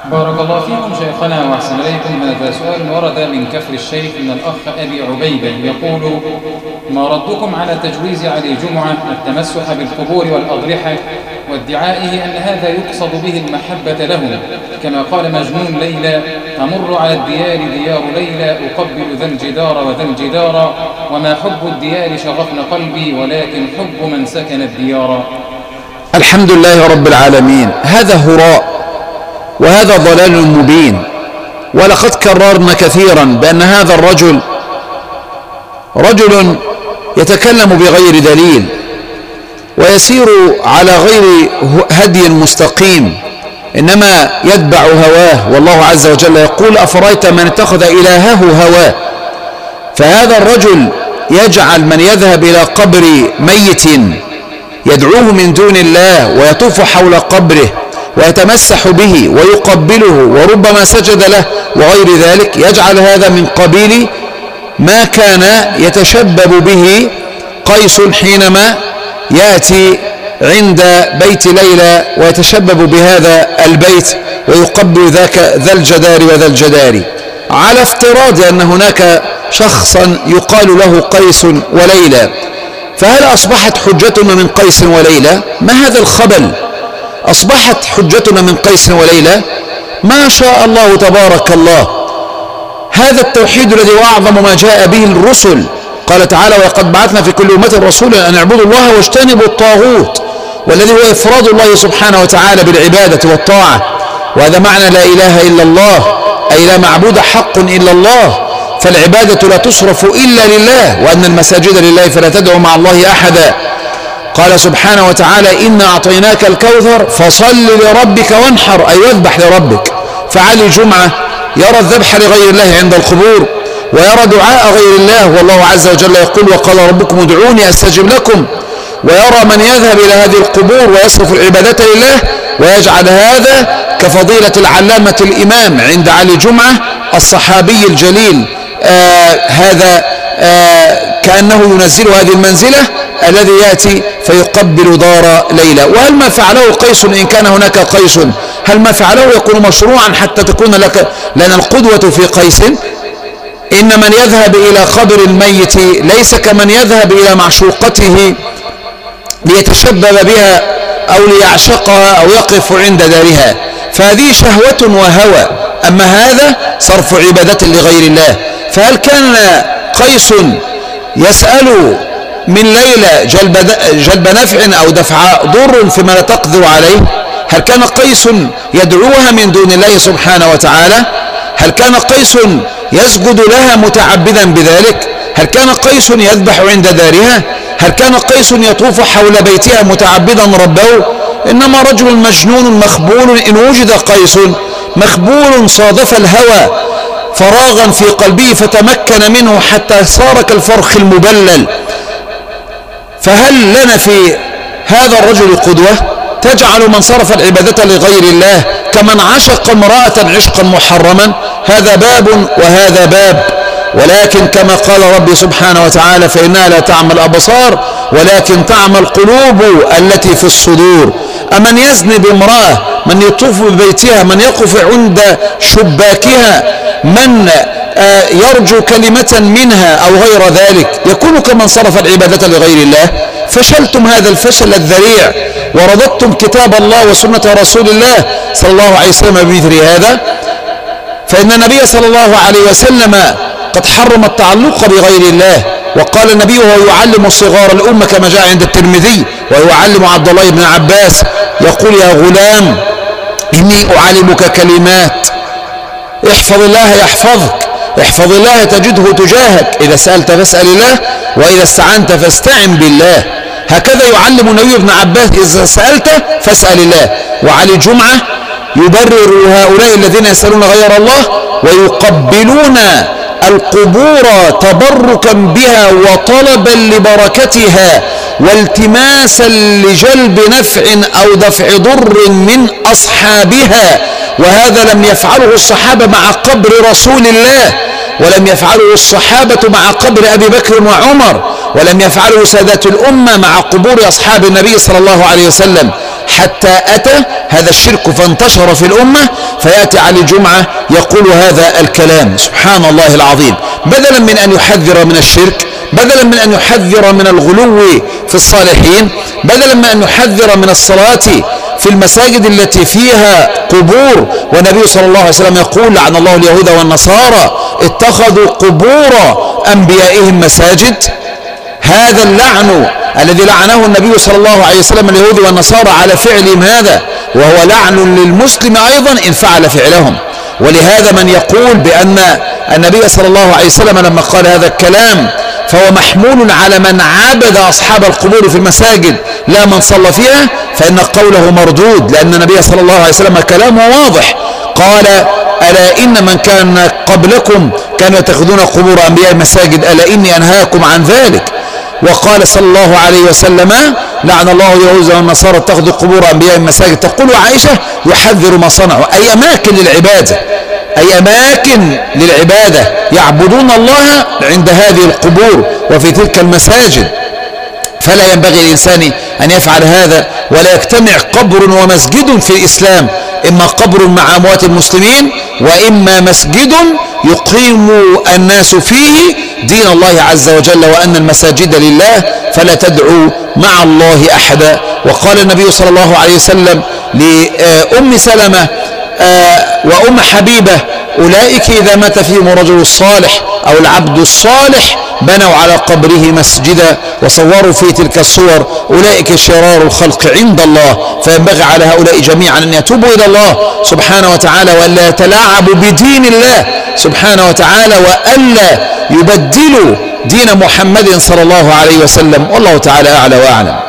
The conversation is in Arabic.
بارك الله فيكم شيخنا وأحسن إليكم. هذا سؤال ورد من كفر الشيخ من الأخ أبي عبيدة يقول: ما ردكم على تجويز علي جمعة التمسح بالقبور والأضرحة وادعائه أن هذا يقصد به المحبة لهم، كما قال مجنون ليلى: أمر على الديار ديار ليلى أقبل ذا الجدار وذا الجدار، وما حب الديار شغفن قلبي ولكن حب من سكن الديار. الحمد لله رب العالمين. هذا هراء وهذا ضلال مبين، ولقد كررنا كثيرا بأن هذا الرجل رجل يتكلم بغير دليل ويسير على غير هدي مستقيم، إنما يتبع هواه، والله عز وجل يقول: أفرأيت من اتخذ إلهه هواه. فهذا الرجل يجعل من يذهب إلى قبر ميت يدعوه من دون الله ويطوف حول قبره ويتمسح به ويقبله وربما سجد له وغير ذلك، يجعل هذا من قبيل ما كان يتشبب به قيس حينما يأتي عند بيت ليلى ويتشبب بهذا البيت ويقبل ذا الجدار وذا الجدار، على افتراض أن هناك شخصا يقال له قيس وليلى. فهل أصبحت حجتنا من قيس وليلى؟ ما هذا الخبل؟ أصبحت حجتنا من قيس وليلى؟ ما شاء الله تبارك الله. هذا التوحيد الذي أعظم ما جاء به الرسل. قال تعالى: ولقد بعثنا في كل أمة رسولا أن اعبدوا الله واجتنبوا الطاغوت، والذي هو إفراد الله سبحانه وتعالى بالعبادة والطاعة. وهذا معنى لا إله إلا الله، أي لا معبود حق إلا الله، فالعبادة لا تصرف إلا لله، وأن المساجد لله فلا تدعوا مع الله أحدا. قال سبحانه وتعالى: إنا أعطيناك الكوثر فصل لربك وانحر، أي واذبح لربك. فعلي جمعة يرى الذبح لغير الله عند القبور، ويرى دعاء غير الله، والله عز وجل يقول: وقال ربكم ادعوني أستجب لكم. ويرى من يذهب إلى هذه القبور ويصرف العبادة لله ويجعل هذا كفضيلة العلامة الإمام عند علي جمعة الصحابي الجليل، هذا كأنه ينزل هذه المنزلة الذي يأتي فيقبل دار ليلى. وهل ما فعله قيس، إن كان هناك قيس، هل ما فعله يكون مشروعا حتى تكون لنا القدوة في قيس؟ إن من يذهب إلى قبر الميت ليس كمن يذهب إلى معشوقته ليتشبب بها أو ليعشقها أو يقف عند دارها، فهذه شهوة وهوى. أما هذا صرف عبادة لغير الله. فهل كان قيس يسأل من ليلى جلب نفع أو دفع ضر فيما لا تقدر عليه؟ هل كان قيس يدعوها من دون الله سبحانه وتعالى؟ هل كان قيس يسجد لها متعبدا بذلك؟ هل كان قيس يذبح عند دارها؟ هل كان قيس يطوف حول بيتها متعبدا ربه؟ إنما رجل مجنون مخبول، إن وجد قيس مخبول صادف الهوى فراغا في قلبه فتمكن منه حتى صار كالفرخ المبلل. فهل لنا في هذا الرجل قدوة تجعل من صرف العبادة لغير الله كمن عشق امرأة عشقا محرما؟ هذا باب وهذا باب. ولكن كما قال ربي سبحانه وتعالى: فإنها لا تعمى الأبصار ولكن تعمى القلوب التي في الصدور. أمن يزني بامرأة، من يطوف ببيتها، من يقف عند شباكها، من يرجو كلمة منها أو غير ذلك، يكون كمن صرف العبادة لغير الله. فشلتم هذا الفشل الذريع ورددتم كتاب الله وسنة رسول الله صلى الله عليه وسلم بمثل هذا. فإن النبي صلى الله عليه وسلم قد حرم التعلق بغير الله، وقال النبي وهو يعلم صغار الأمة كما جاء عند الترمذي ويعلم عبد الله بن عباس يقول: يا غلام إني أعلمك كلمات، احفظ الله يحفظك، احفظ الله تجده تجاهك، إذا سألت فاسأل الله وإذا استعنت فاستعن بالله. هكذا يعلم النبي ابن عباس: إذا سألت فاسأل الله. وعلي جمعة يبرر هؤلاء الذين يسألون غير الله ويقبلون القبور تبركا بها وطلبا لبركتها والتماسا لجلب نفع أو دفع ضر من أصحابها. وهذا لم يفعله الصحابة مع قبر رسول الله، ولم يفعله الصحابة مع قبر أبي بكر وعمر، ولم يفعله سادات الأمة مع قبور أصحاب النبي صلى الله عليه وسلم. حتى أتى هذا الشرك فانتشر في الأمة، فيأتي على الجمعة يقول هذا الكلام. سبحان الله العظيم. بدلا من أن يحذر من الشرك، بدلا من أن يحذر من الغلو في الصالحين، بدلا من أن يحذر من الصلاة في المساجد التي فيها قبور، والنبي صلى الله عليه وسلم يقول لعن الله اليهود والنصارى اتخذوا قبور أنبيائهم مساجد. هذا اللعن الذي لعنه النبي صلى الله عليه وسلم اليهود والنصارى على فعلهم هذا، وهو لعن للمسلم أيضا إن فعل فعلهم. ولهذا من يقول بأن النبي صلى الله عليه وسلم لما قال هذا الكلام فهو محمول على من عبد أصحاب القبور في المساجد لا من صلى فيها، فإن قوله مردود، لأن النبي صلى الله عليه وسلم كلامه واضح. قال ألا إن من كان قبلكم كانوا يتخذون قبور أنبياء مساجد، ألا إني أنهاكم عن ذلك. وقال صلى الله عليه وسلم لعن الله اليهود والنصارى اتخذوا قبور أنبياء مساجد. تقول عائشة يحذر ما صنعوا، أي أماكن للعبادة، أي أماكن للعبادة يعبدون الله عند هذه القبور وفي تلك المساجد. فلا ينبغي للإنسان أن يفعل هذا، ولا يجتمع قبر ومسجد في الإسلام، إما قبر مع أموات المسلمين، وإما مسجد يقيم الناس فيه دين الله عز وجل، وأن المساجد لله فلا تدعوا مع الله أحدا. وقال النبي صلى الله عليه وسلم لأم سلمة وأم حبيبة أولئك إذا مات فيهم الرجل الصالح أو العبد الصالح بنوا على قبره مسجدا وصوروا في تلك الصور، أولئك شرار الخلق عند الله. فينبغي على هؤلاء جميعا أن يتوبوا إلى الله سبحانه وتعالى، وألا يتلاعبوا بدين الله سبحانه وتعالى، وألا يبدلوا دين محمد صلى الله عليه وسلم. والله تعالى أعلى وأعلم.